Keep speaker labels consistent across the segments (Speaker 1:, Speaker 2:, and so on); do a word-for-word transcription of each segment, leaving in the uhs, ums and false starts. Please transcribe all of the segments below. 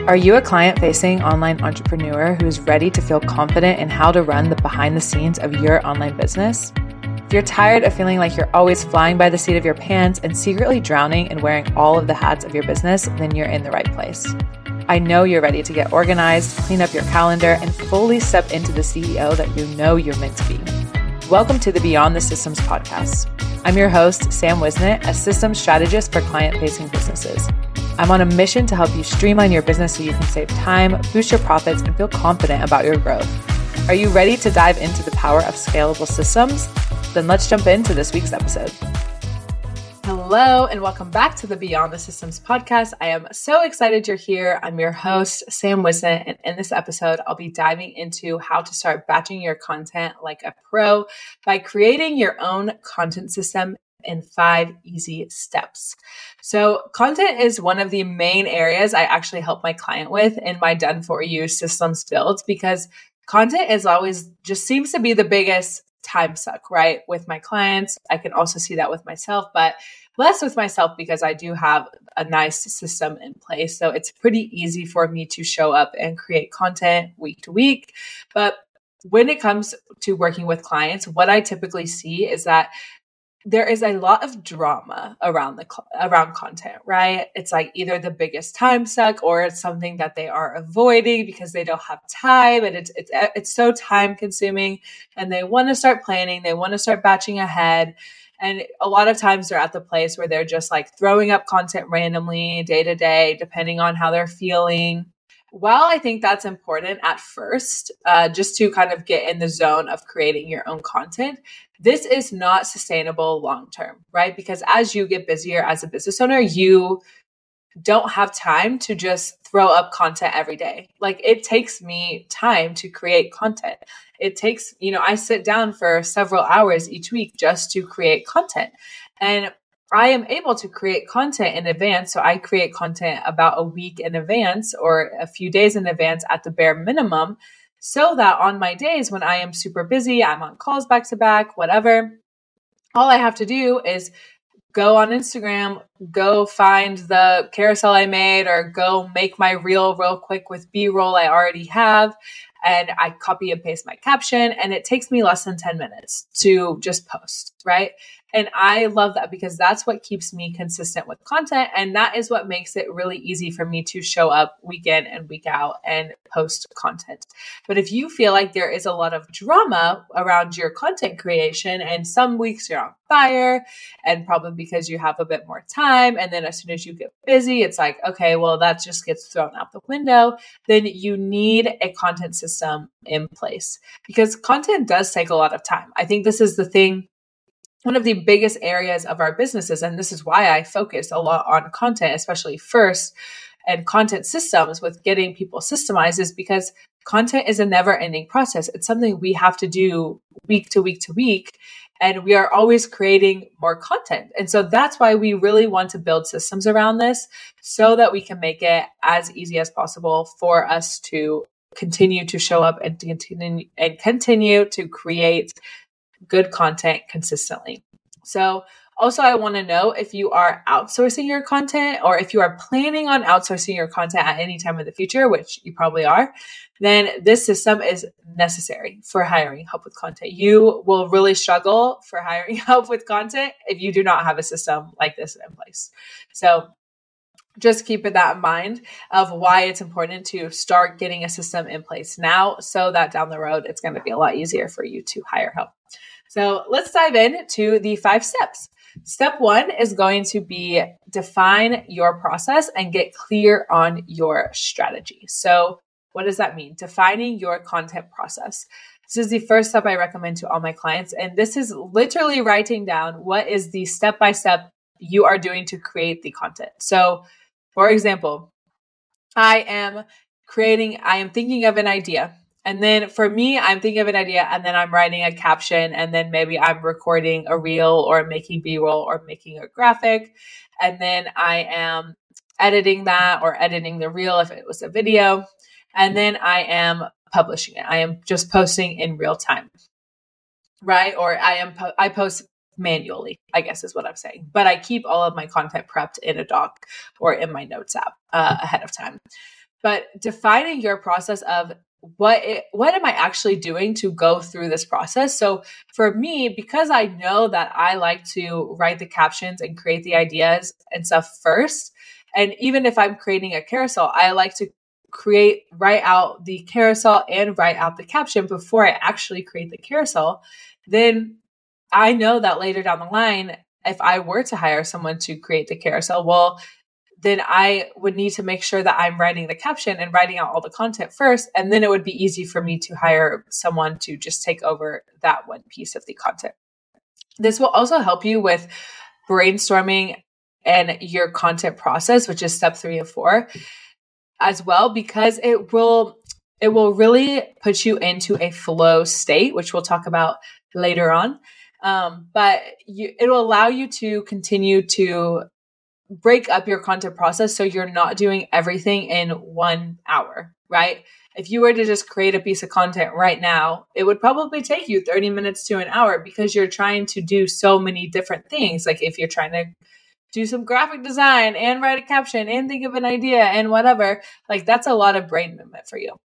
Speaker 1: Are you a client-facing online entrepreneur who's ready to feel confident in how to run the behind the scenes of your online business? If you're tired of feeling like you're always flying by the seat of your pants and secretly drowning in wearing all of the hats of your business, then you're in the right place. I know you're ready to get organized, clean up your calendar, and fully step into the C E O that you know you're meant to be. Welcome to the Beyond the Systems podcast. I'm your host, Sam Wisnett, a systems strategist for client-facing businesses. I'm on a mission to help you streamline your business so you can save time, boost your profits, and feel confident about your growth. Are you ready to dive into the power of scalable systems? Then let's jump into this week's episode. Hello, and welcome back to the Beyond the Systems podcast. I am so excited you're here. I'm your host, Sam Wisnett, and in this episode, I'll be diving into how to start batching your content like a pro by creating your own content system in five easy steps. So content is one of the main areas I actually help my client with in my done for you systems builds, because content is always just seems to be the biggest time suck, right? With my clients. I can also see that with myself, but less with myself because I do have a nice system in place. So it's pretty easy for me to show up and create content week to week. But when it comes to working with clients, what I typically see is that there is a lot of drama around the around content, right? It's like either the biggest time suck or it's something that they are avoiding because they don't have time, and it's it's it's so time consuming, and they want to start planning, they want to start batching ahead. And a lot of times they're at the place where they're just like throwing up content randomly day to day, depending on how they're feeling. While I think that's important at first, uh, just to kind of get in the zone of creating your own content, this is not sustainable long-term, right? Because as you get busier as a business owner, you don't have time to just throw up content every day. Like it takes me time to create content. It takes, you know, I sit down for several hours each week just to create content. And I am able to create content in advance. So I create content about a week in advance or a few days in advance at the bare minimum, so that on my days when I am super busy, I'm on calls back to back, whatever, all I have to do is go on Instagram, go find the carousel I made, or go make my reel real quick with B-roll I already have. And I copy and paste my caption, and it takes me less than ten minutes to just post, right? And I love that because that's what keeps me consistent with content. And that is what makes it really easy for me to show up week in and week out and post content. But if you feel like there is a lot of drama around your content creation, and some weeks you're on fire, and probably because you have a bit more time, and then as soon as you get busy, it's like, okay, well, that just gets thrown out the window, then you need a content system in place, because content does take a lot of time. I think this is the thing. One of the biggest areas of our businesses, and this is why I focus a lot on content, especially first, and content systems with getting people systemized, is because content is a never-ending process. It's something we have to do week to week to week, and we are always creating more content. And so that's why we really want to build systems around this, so that we can make it as easy as possible for us to continue to show up and to continue and continue to create good content consistently. So also, I want to know if you are outsourcing your content, or if you are planning on outsourcing your content at any time in the future, which you probably are, then this system is necessary for hiring help with content. You will really struggle for hiring help with content if you do not have a system like this in place. So just keep that in mind of why it's important to start getting a system in place now, so that down the road, it's going to be a lot easier for you to hire help. So let's dive into the five steps. Step one is going to be define your process and get clear on your strategy. So what does that mean? Defining your content process. This is the first step I recommend to all my clients. And this is literally writing down what is the step-by-step you are doing to create the content. So for example, I am creating, I am thinking of an idea. And then for me, I'm thinking of an idea, and then I'm writing a caption, and then maybe I'm recording a reel or making B-roll or making a graphic. And then I am editing that, or editing the reel if it was a video. And then I am publishing it. I am just posting in real time, right? Or I am, po- I post manually, I guess is what I'm saying. But I keep all of my content prepped in a doc or in my notes app uh, ahead of time. but defining your process of what it, what am I actually doing to go through this process? So for me, because I know that I like to write the captions and create the ideas and stuff first, and even if I'm creating a carousel, I like to create, write out the carousel and write out the caption before I actually create the carousel, then I know that later down the line, if I were to hire someone to create the carousel, well, then I would need to make sure that I'm writing the caption and writing out all the content first. And then it would be easy for me to hire someone to just take over that one piece of the content. This will also help you with brainstorming and your content process, which is step three and four as well, because it will, it will really put you into a flow state, which we'll talk about later on. Um, but you, it will allow you to continue to break up your content process so you're not doing everything in one hour, right? If you were to just create a piece of content right now, it would probably take you thirty minutes to an hour because you're trying to do so many different things. Like if you're trying to do some graphic design and write a caption and think of an idea and whatever, like that's a lot of brain movement for you.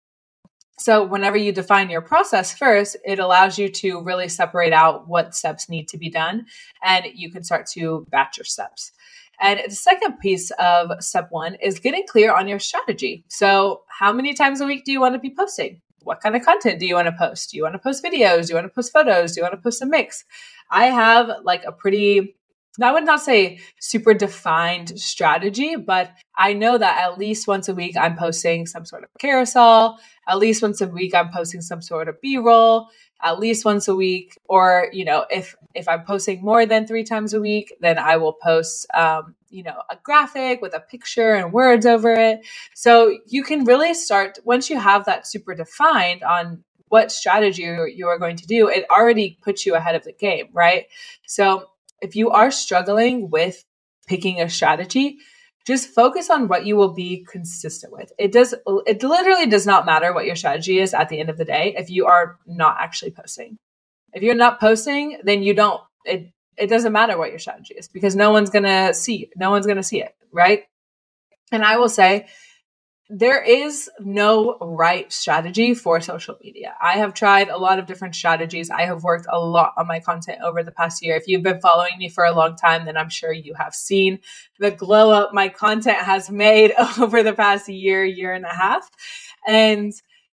Speaker 1: So whenever you define your process first, it allows you to really separate out what steps need to be done, and you can start to batch your steps. And the second piece of step one is getting clear on your strategy. So how many times a week do you want to be posting? What kind of content do you want to post? Do you want to post videos? Do you want to post photos? Do you want to post a mix? I have like a pretty, I would not say super defined strategy, but I know that at least once a week I'm posting some sort of carousel. At least once a week I'm posting some sort of B-roll. At least once a week, or, you know, if, if I'm posting more than three times a week, then I will post, um, you know, a graphic with a picture and words over it. So you can really start, once you have that super defined on what strategy you are going to do, it already puts you ahead of the game, right? So if you are struggling with picking a strategy, just focus on what you will be consistent with. It does, it literally does not matter what your strategy is at the end of the day if you are not actually posting. If you're not posting, then you don't, it, it doesn't matter what your strategy is because no one's going to see, no one's going to see it, right? And I will say, there is no right strategy for social media. I have tried a lot of different strategies. I have worked a lot on my content over the past year. If you've been following me for a long time, then I'm sure you have seen the glow up my content has made over the past year, year and a half. And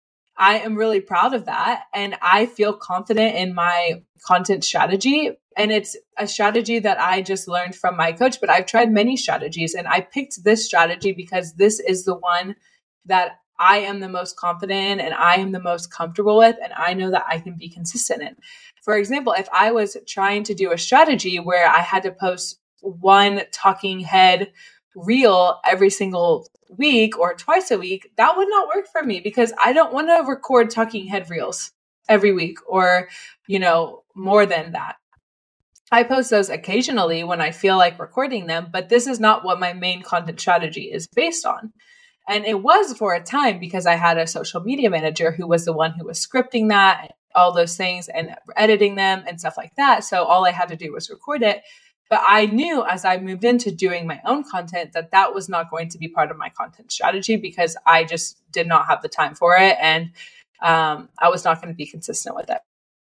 Speaker 1: I am really proud of that. And I feel confident in my content strategy. And it's a strategy that I just learned from my coach, but I've tried many strategies and I picked this strategy because this is the one that I am the most confident in and I am the most comfortable with. And I know that I can be consistent in. For example, if I was trying to do a strategy where I had to post one talking head reel every single week or twice a week, that would not work for me because I don't want to record talking head reels every week or, you know, more than that. I post those occasionally when I feel like recording them, but this is not what my main content strategy is based on. And it was for a time because I had a social media manager who was the one who was scripting that, all those things and editing them and stuff like that. So all I had to do was record it. But I knew as I moved into doing my own content that that was not going to be part of my content strategy because I just did not have the time for it. And um, I was not going to be consistent with it.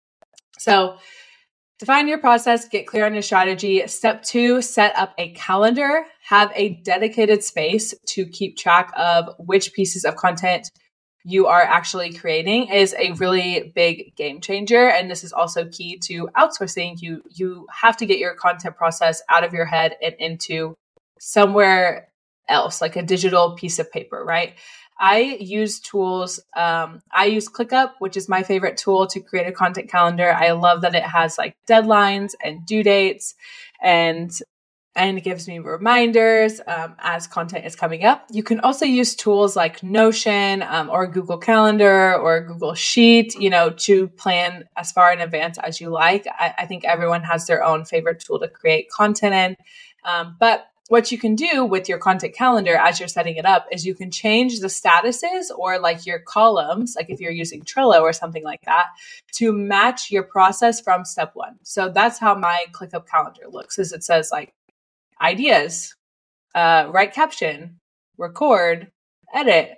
Speaker 1: So define your process, get clear on your strategy. Step two, set up a calendar. Have a dedicated space to keep track of which pieces of content you are actually creating is a really big game changer. And this is also key to outsourcing. You, you have to get your content process out of your head and into somewhere else, like a digital piece of paper, right? I use tools. Um, I use ClickUp, which is my favorite tool to create a content calendar. I love that it has like deadlines and due dates and and it gives me reminders um, as content is coming up. You can also use tools like Notion um, or Google Calendar or Google Sheet, you know, to plan as far in advance as you like. I, I think everyone has their own favorite tool to create content in. Um, but what you can do with your content calendar as you're setting it up is you can change the statuses or like your columns, like if you're using Trello or something like that, to match your process from step one. So that's how my ClickUp calendar looks, is it says like ideas, uh, write caption, record, edit,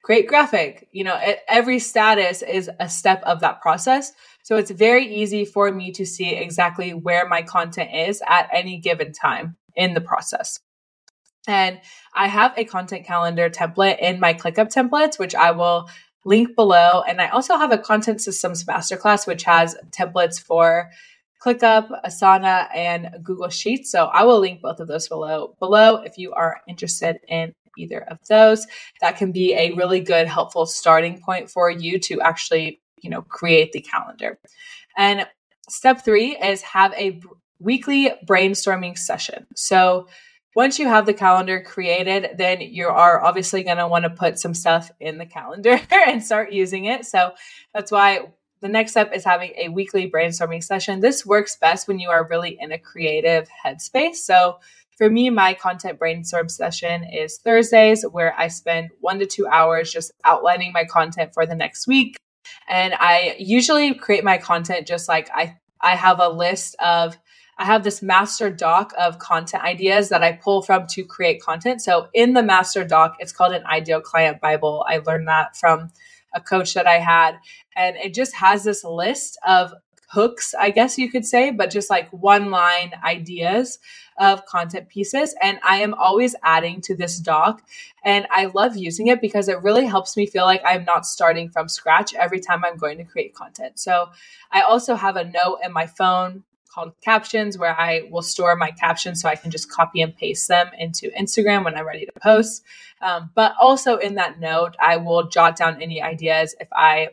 Speaker 1: create graphic. You know, it, every status is a step of that process. So it's very easy for me to see exactly where my content is at any given time in the process. And I have a content calendar template in my ClickUp templates, which I will link below. And I also have a content systems masterclass, which has templates for ClickUp, Asana, and Google Sheets. So I will link both of those below. Below, if you are interested in either of those, that can be a really good, helpful starting point for you to actually, you know, create the calendar. And step three is have a b- weekly brainstorming session. So once you have the calendar created, then you are obviously going to want to put some stuff in the calendar and start using it. So that's why the next step is having a weekly brainstorming session. This works best when you are really in a creative headspace. So for me, my content brainstorm session is Thursdays, where I spend one to two hours just outlining my content for the next week. And I usually create my content just like I, I have a list of I have this master doc of content ideas that I pull from to create content. So in the master doc, it's called an Ideal Client Bible. I learned that from a coach that I had. And it just has this list of hooks, I guess you could say, but just like one line ideas of content pieces. And I am always adding to this doc. And I love using it because it really helps me feel like I'm not starting from scratch every time I'm going to create content. So I also have a note in my phone called Captions, where I will store my captions so I can just copy and paste them into Instagram when I'm ready to post. Um, but also in that note, I will jot down any ideas if I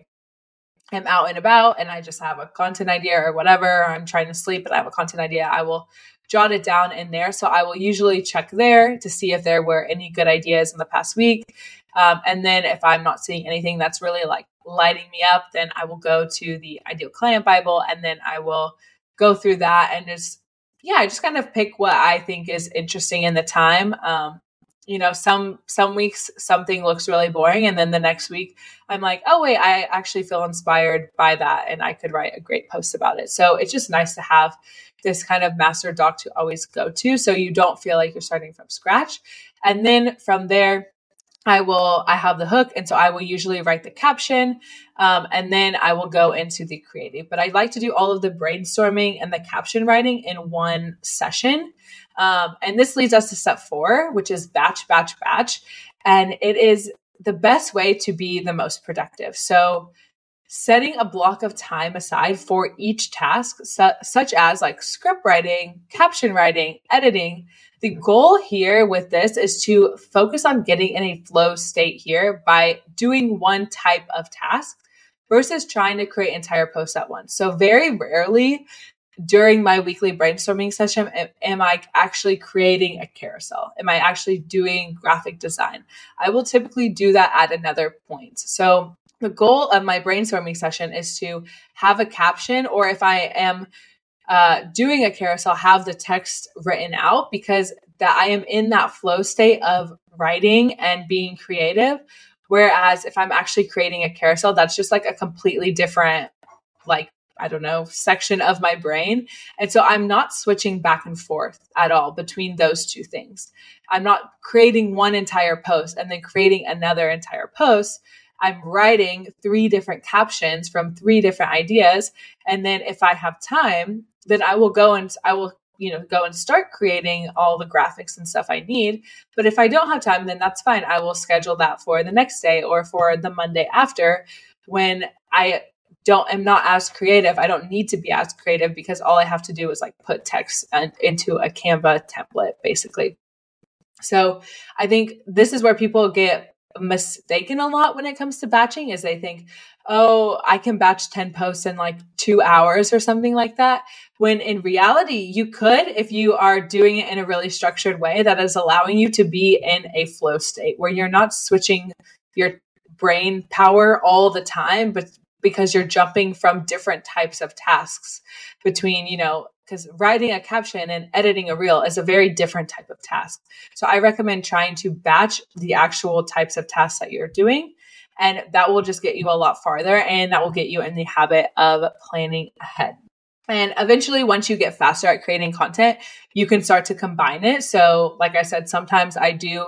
Speaker 1: am out and about and I just have a content idea or whatever, or I'm trying to sleep and I have a content idea, I will jot it down in there. So I will usually check there to see if there were any good ideas in the past week. Um, and then if I'm not seeing anything that's really like lighting me up, then I will go to the Ideal Client Bible and then I will go through that and just, yeah, I just kind of pick what I think is interesting in the time. Um, you know, some, some weeks something looks really boring. And then the next week I'm like, oh wait, I actually feel inspired by that. And I could write a great post about it. So it's just nice to have this kind of master doc to always go to. So you don't feel like you're starting from scratch. And then from there, I will, I have the hook. And so I will usually write the caption um, and then I will go into the creative. But I like to do all of the brainstorming and the caption writing in one session. Um, and this leads us to step four, which is batch, batch, batch. And it is the best way to be the most productive. So setting a block of time aside for each task, su- such as like script writing, caption writing, editing. The goal here with this is to focus on getting in a flow state here by doing one type of task versus trying to create entire posts at once. So very rarely during my weekly brainstorming session, am I actually creating a carousel? Am I actually doing graphic design? I will typically do that at another point. So the goal of my brainstorming session is to have a caption, or if I am uh, doing a carousel, have the text written out, because that I am in that flow state of writing and being creative. Whereas if I'm actually creating a carousel, that's just like a completely different, like, I don't know, section of my brain. And so I'm not switching back and forth at all between those two things. I'm not creating one entire post and then creating another entire post. I'm writing three different captions from three different ideas. And then if I have time, then I will go and I will, you know, go and start creating all the graphics and stuff I need. But if I don't have time, then that's fine. I will schedule that for the next day or for the Monday after, when I don't, am not as creative. I don't need to be as creative because all I have to do is like put text into a Canva template, basically. So I think this is where people get mistaken a lot when it comes to batching, is they think, oh, I can batch ten posts in like two hours or something like that. When in reality, you could, if you are doing it in a really structured way that is allowing you to be in a flow state where you're not switching your brain power all the time, but because you're jumping from different types of tasks between, you know, because writing a caption and editing a reel is a very different type of task. So I recommend trying to batch the actual types of tasks that you're doing. And that will just get you a lot farther, and that will get you in the habit of planning ahead. And eventually, once you get faster at creating content, you can start to combine it. So like I said, sometimes I do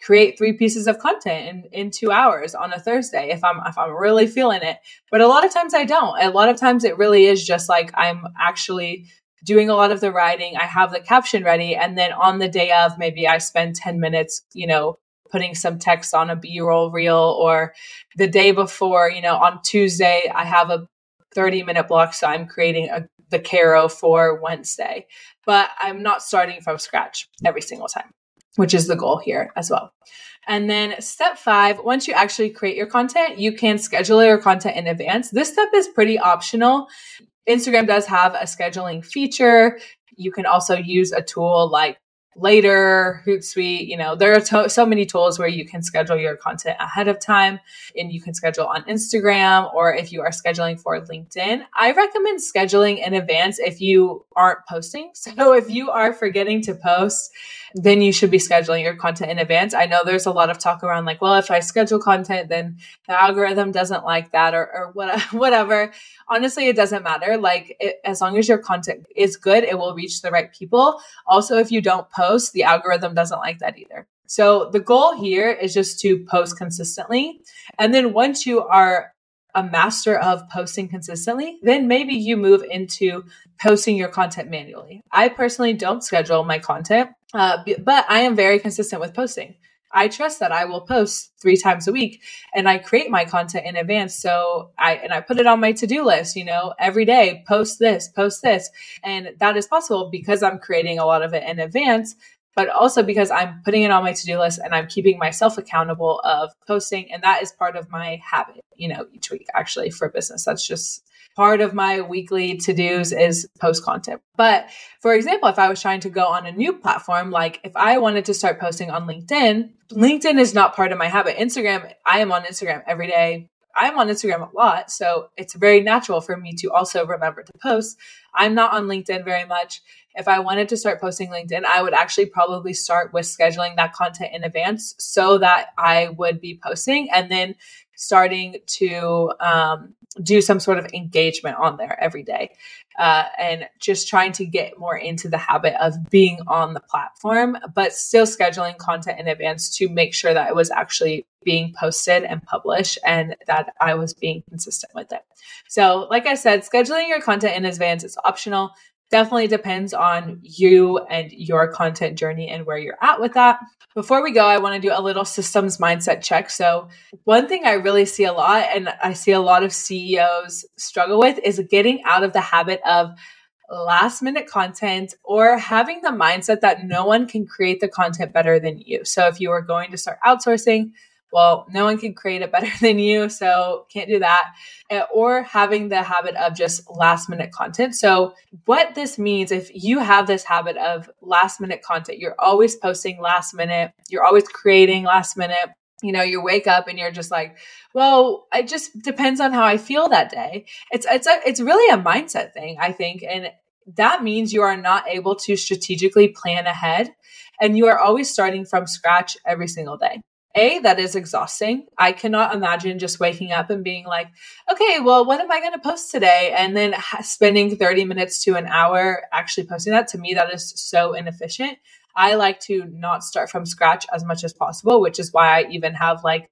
Speaker 1: create three pieces of content in, in two hours on a Thursday if I'm if I'm really feeling it. But a lot of times I don't. A lot of times it really is just like I'm actually doing a lot of the writing. I have the caption ready. And then on the day of, maybe I spend ten minutes, you know, putting some text on a B-roll reel, or the day before, you know, on Tuesday, I have a thirty minute block. So I'm creating a, the Caro for Wednesday, but I'm not starting from scratch every single time, which is the goal here as well. And then step five, once you actually create your content, you can schedule your content in advance. This step is pretty optional. Instagram does have a scheduling feature. You can also use a tool like Later, Hootsuite. You know, there are to- so many tools where you can schedule your content ahead of time, and you can schedule on Instagram, or if you are scheduling for LinkedIn. I recommend scheduling in advance if you aren't posting. So if you are forgetting to post, then you should be scheduling your content in advance. I know there's a lot of talk around like, well, if I schedule content, then the algorithm doesn't like that, or, or what, whatever. Honestly, it doesn't matter. Like it, as long as your content is good, it will reach the right people. Also, if you don't post, the algorithm doesn't like that either. So the goal here is just to post consistently. And then once you are a master of posting consistently, then maybe you move into posting your content manually. I personally don't schedule my content, uh, but I am very consistent with posting. I trust that I will post three times a week, and I create my content in advance. So I, and I put it on my to-do list, you know, every day, post this, post this. And that is possible because I'm creating a lot of it in advance, but also because I'm putting it on my to-do list and I'm keeping myself accountable of posting. And that is part of my habit, you know, each week actually for business. That's just part of my weekly to-dos is post content. But for example, if I was trying to go on a new platform, like if I wanted to start posting on LinkedIn, LinkedIn is not part of my habit. Instagram, I am on Instagram every day. I'm on Instagram a lot, so it's very natural for me to also remember to post. I'm not on LinkedIn very much. If I wanted to start posting LinkedIn, I would actually probably start with scheduling that content in advance so that I would be posting and then starting to um, do some sort of engagement on there every day. Uh, and just trying to get more into the habit of being on the platform, but still scheduling content in advance to make sure that it was actually being posted and published and that I was being consistent with it. So like I said, scheduling your content in advance is optional. Definitely depends on you and your content journey and where you're at with that. Before we go, I want to do a little systems mindset check. So one thing I really see a lot, and I see a lot of C E Os struggle with, is getting out of the habit of last minute content or having the mindset that no one can create the content better than you. So if you are going to start outsourcing, well, no one can create it better than you, so can't do that. Or having the habit of just last minute content. So what this means, if you have this habit of last minute content, you're always posting last minute, you're always creating last minute, you know, you wake up and you're just like, well, it just depends on how I feel that day. It's, it's, a, it's really a mindset thing, I think. And that means you are not able to strategically plan ahead, and you are always starting from scratch every single day. A, that is exhausting. I cannot imagine just waking up and being like, okay, well, what am I going to post today? And then ha- spending thirty minutes to an hour actually posting that. To me, that is so inefficient. I like to not start from scratch as much as possible, which is why I even have like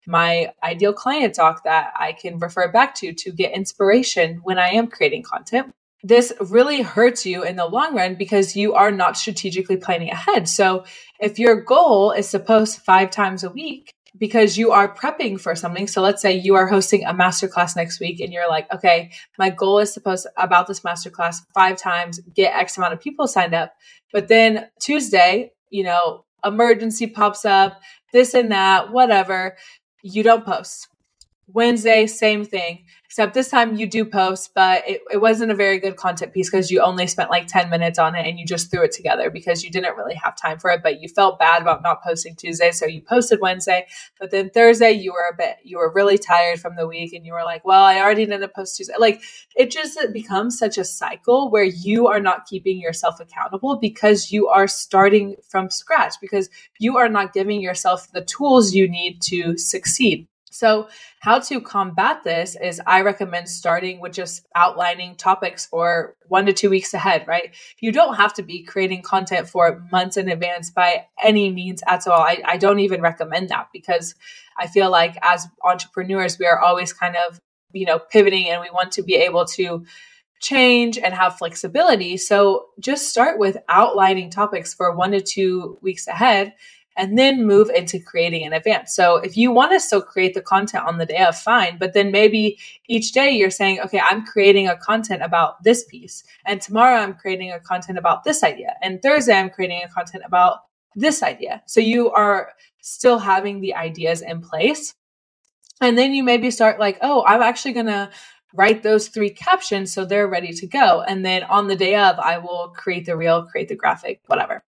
Speaker 1: my ideal client talk that I can refer back to to get inspiration when I am creating content. This really hurts you in the long run because you are not strategically planning ahead. So if your goal is to post five times a week because you are prepping for something, so let's say you are hosting a masterclass next week and you're like, okay, my goal is to post about this masterclass five times, get X amount of people signed up. But then Tuesday, you know, emergency pops up, this and that, whatever, you don't post. Wednesday, same thing, except this time you do post, but it, it wasn't a very good content piece because you only spent like ten minutes on it and you just threw it together because you didn't really have time for it, but you felt bad about not posting Tuesday. So you posted Wednesday, but then Thursday you were a bit, you were really tired from the week and you were like, well, I already didn't post Tuesday. Like it just it becomes such a cycle where you are not keeping yourself accountable because you are starting from scratch, because you are not giving yourself the tools you need to succeed. So how to combat this is I recommend starting with just outlining topics for one to two weeks ahead, right? You don't have to be creating content for months in advance by any means at all. I, I don't even recommend that, because I feel like as entrepreneurs, we are always kind of, you know, pivoting, and we want to be able to change and have flexibility. So just start with outlining topics for one to two weeks ahead, and then move into creating in advance. So if you want to still create the content on the day of, fine. But then maybe each day you're saying, okay, I'm creating a content about this piece. And tomorrow I'm creating a content about this idea. And Thursday I'm creating a content about this idea. So you are still having the ideas in place. And then you maybe start like, oh, I'm actually going to write those three captions so they're ready to go. And then on the day of, I will create the reel, create the graphic, whatever.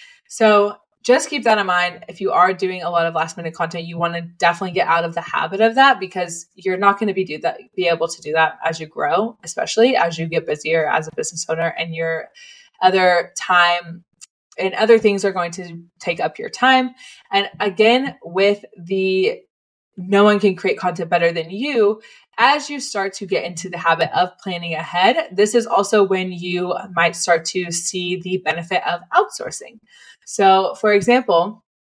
Speaker 1: So just keep that in mind. If you are doing a lot of last minute content, you want to definitely get out of the habit of that, because you're not going to be do that, be able to do that as you grow, especially as you get busier as a business owner, and your other time and other things are going to take up your time. And again, with the no one can create content better than you, as you start to get into the habit of planning ahead, this is also when you might start to see the benefit of outsourcing. So for example,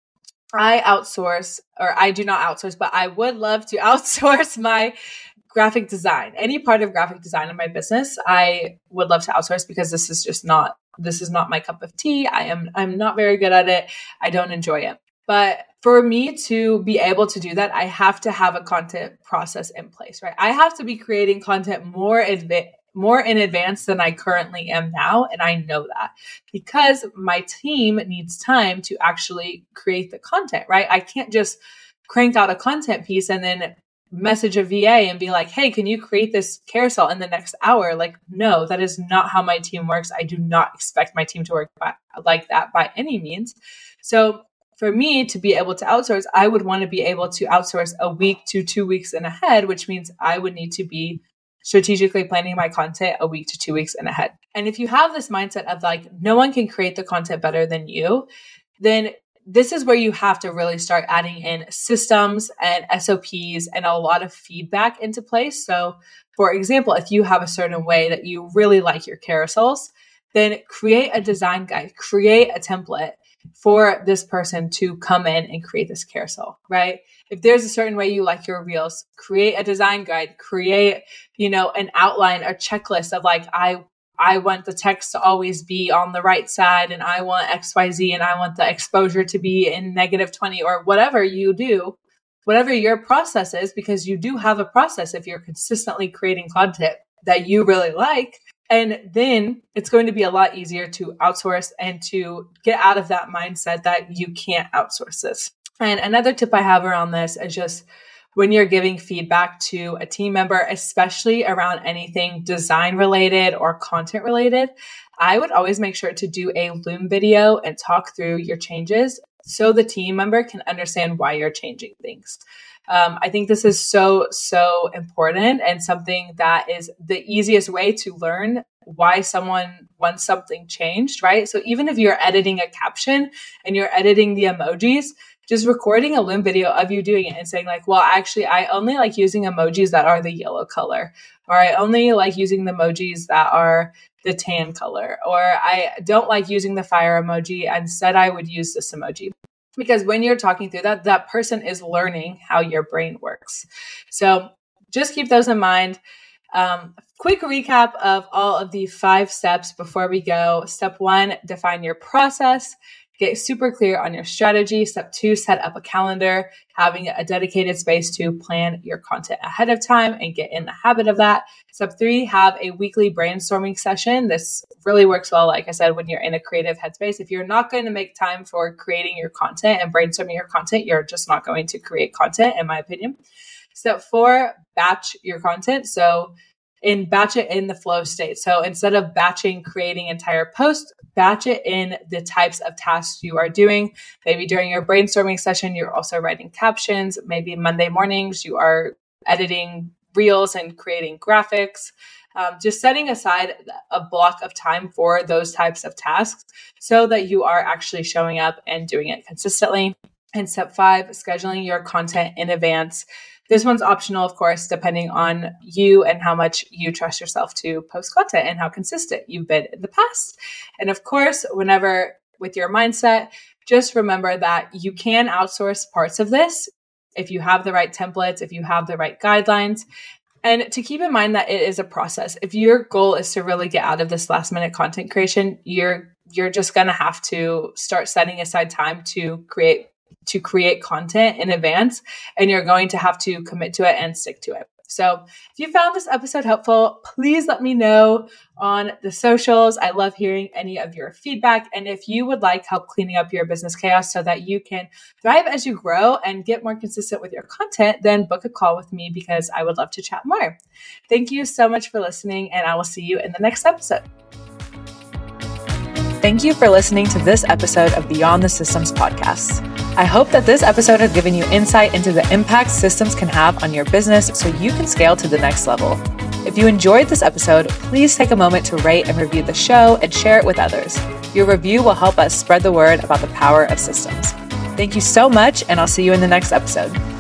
Speaker 1: I outsource, or I do not outsource, but I would love to outsource my graphic design. Any part of graphic design in my business, I would love to outsource, because this is just not, this is not my cup of tea. I am, I'm not very good at it. I don't enjoy it. But for me to be able to do that, I have to have a content process in place, right? I have to be creating content more adva- more in advance than I currently am now. And I know that, because my team needs time to actually create the content, right? I can't just crank out a content piece and then message a V A and be like, hey, can you create this carousel in the next hour? Like, no, that is not how my team works. I do not expect my team to work by, like that by any means. So for me to be able to outsource, I would want to be able to outsource a week to two weeks in ahead, which means I would need to be strategically planning my content a week to two weeks in ahead. And if you have this mindset of like, no one can create the content better than you, then this is where you have to really start adding in systems and S O Ps and a lot of feedback into place. So for example, if you have a certain way that you really like your carousels, then create a design guide, create a template for this person to come in and create this carousel, right? If there's a certain way you like your reels, create a design guide, create, you know, an outline, a checklist of like, I, I want the text to always be on the right side, and I want X Y Z, and I want the exposure to be in negative twenty, or whatever you do, whatever your process is, because you do have a process if you're consistently creating content that you really like. And then it's going to be a lot easier to outsource and to get out of that mindset that you can't outsource this. And another tip I have around this is just when you're giving feedback to a team member, especially around anything design related or content related, I would always make sure to do a Loom video and talk through your changes so the team member can understand why you're changing things. Um, I think this is so, so important, and something that is the easiest way to learn why someone wants something changed, right? So even if you're editing a caption and you're editing the emojis, just recording a Loom video of you doing it and saying like, well, actually, I only like using emojis that are the yellow color, or I only like using the emojis that are the tan color, or I don't like using the fire emoji. Instead, I would use this emoji. Because when you're talking through that, that person is learning how your brain works. So just keep those in mind. Um, quick recap of all of the five steps before we go. Step one, define your process. Get super clear on your strategy. Step two, set up a calendar, having a dedicated space to plan your content ahead of time and get in the habit of that. Step three, have a weekly brainstorming session. This really works well, like I said, when you're in a creative headspace. If you're not going to make time for creating your content and brainstorming your content, you're just not going to create content, in my opinion. Step four, batch your content. So in batch it in the flow state. So instead of batching, creating entire posts, batch it in the types of tasks you are doing. Maybe during your brainstorming session, you're also writing captions. Maybe Monday mornings, you are editing reels and creating graphics. Um, just setting aside a block of time for those types of tasks so that you are actually showing up and doing it consistently. And step five, scheduling your content in advance. This one's optional, of course, depending on you and how much you trust yourself to post content and how consistent you've been in the past. And of course, whenever with your mindset, just remember that you can outsource parts of this if you have the right templates, if you have the right guidelines. And to keep in mind that it is a process. If your goal is to really get out of this last minute content creation, you're you're just going to have to start setting aside time to create to create content in advance, and you're going to have to commit to it and stick to it. So if you found this episode helpful, please let me know on the socials. I love hearing any of your feedback. And if you would like help cleaning up your business chaos so that you can thrive as you grow and get more consistent with your content, then book a call with me because I would love to chat more. Thank you so much for listening, and I will see you in the next episode. Thank you for listening to this episode of Beyond the Systems podcast. I hope that this episode has given you insight into the impact systems can have on your business so you can scale to the next level. If you enjoyed this episode, please take a moment to rate and review the show and share it with others. Your review will help us spread the word about the power of systems. Thank you so much, and I'll see you in the next episode.